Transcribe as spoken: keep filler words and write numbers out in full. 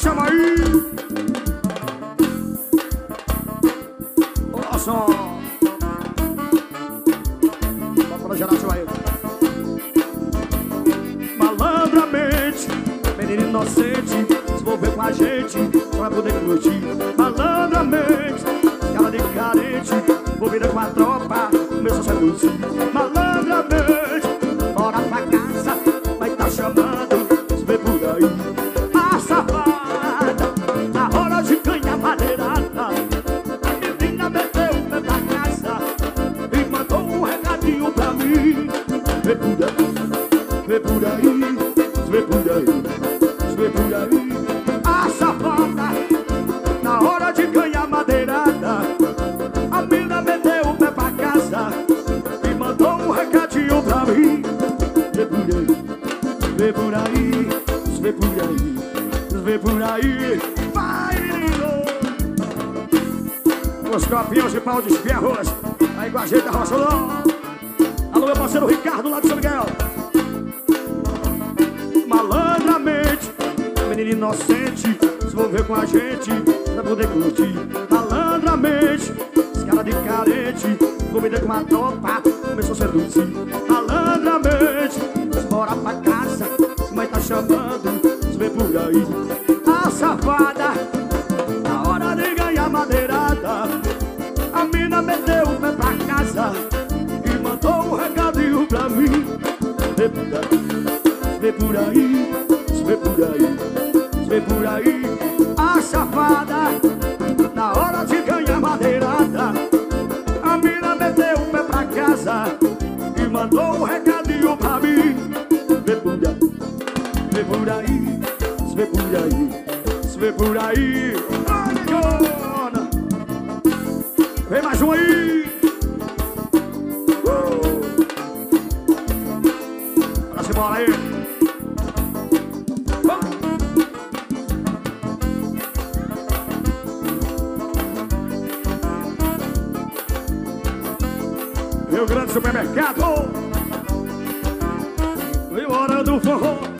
chama aí. Olha só. Vamos pra geral, chama aí. Malandramente, menino inocente, se envolver com a gente, pra poder curtir. Malandramente, cara de carente, envolvida com a tropa, começou a seduzir. Malandramente, bora pra casa, vai tá chamando, se vê por aí. A safada, na hora de ganhar madeirada, a menina meteu o pé pra casa e mandou um recadinho pra mim. Vê por aí, vê por aí, vê por aí, vê por aí. A safada, na hora de ganhar madeirada, a menina meteu o pé pra casa e mandou um recadinho pra mim. Vê por aí, vê por aí, vê por aí, vê por aí. Vai, menino! Os copinhos de pau de ferros aí com a gente da Rocha Ló. Alô, meu parceiro Ricardo lá de São Miguel. Malandramente, menino inocente, se envolveu com a gente pra poder curtir. Malandramente, esse cara de carente, comida com uma tropa, começou a seduzir. Malandramente, bora pra casa, se mãe tá chamando, se vê por aí. A safada, na hora de ganhar madeirada, a mina meteu o pé pra casa e mandou um recadinho pra mim. Vê por aí, vê por aí, vê por aí, vê por aí. A safada, na hora de ganhar madeirada, a mina meteu o pé pra casa e mandou um recadinho pra mim. Vê por aí, vê por aí, vê por aí, vê por aí. Olha, vem mais um aí. Uh! Bora se bora aí. Rio Grande Supermercado, e hora do forró.